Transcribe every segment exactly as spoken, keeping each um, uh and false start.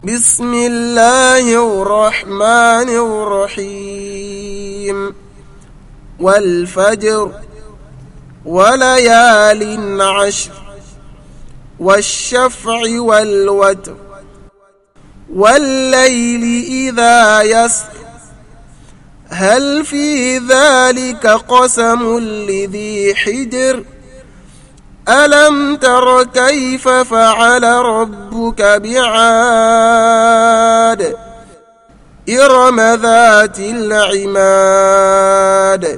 بسم الله الرحمن الرحيم والفجر وليال عشر والشفع والوتر والليل إذا يسر هل في ذلك قسم لذي حجر ألم تر كيف فعل ربك بعاد إرم ذات العماد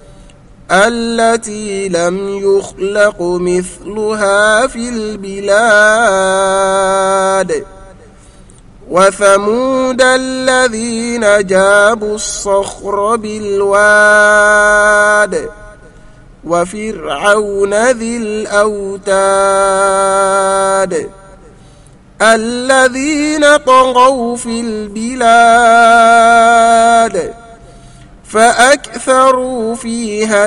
التي لم يخلق مثلها في البلاد وثمود الذين جابوا الصخر بالواد وفرعون ذي الأوتاد الذين طغوا في البلاد فأكثروا فيها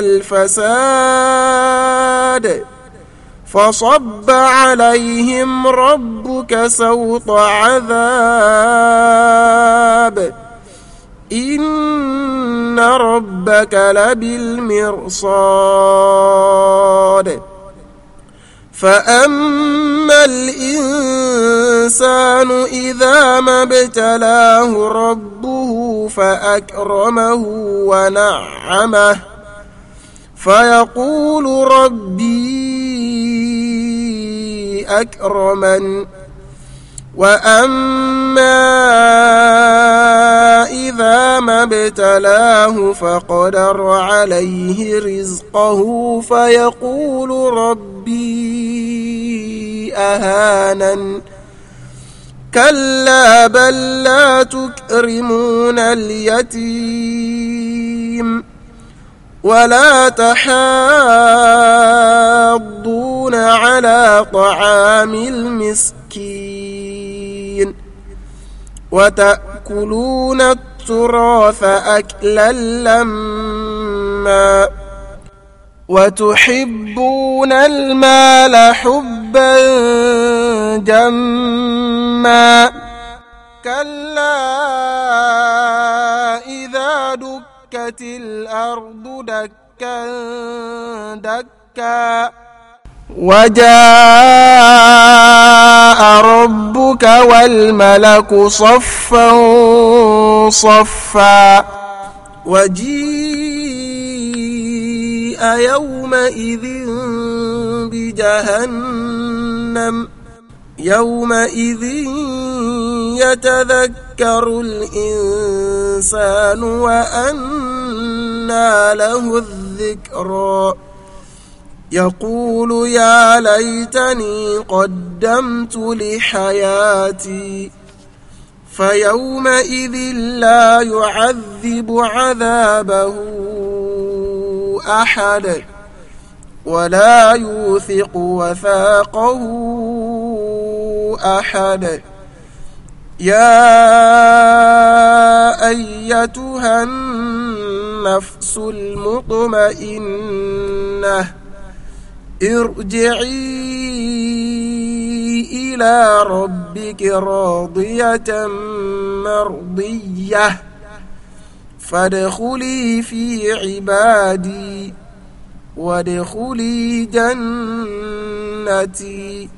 الفساد فصب عليهم ربك سوط عذاب إن ربك لبالمرصاد فأما الإنسان إذا ما ابتلاه ربه فأكرمه ونعمه فيقول ربي أكرمن وأما إذا ما ابتلاه فقدر عليه رزقه فيقول ربي أهانن كلا بل لا تكرمون اليتيم ولا تحاضون على طعام المسكين وتأكلون التراث أكلا لما وتحبون المال حبا جما كلا إذا دكت الأرض دكا دكا وجاء ربك والملك صفا صفا وجيء يومئذ بجهنم يومئذ يتذكر الإنسان وأنى له الذكرى يقول يا ليتني قدمت لحياتي فيومئذ لا يعذب عذابه أحد ولا يوثق وثاقه أحد يا أيتها النفس المطمئنة ارجعي إلى ربك راضية مرضية فادخلي في عبادي وادخلي جنتي.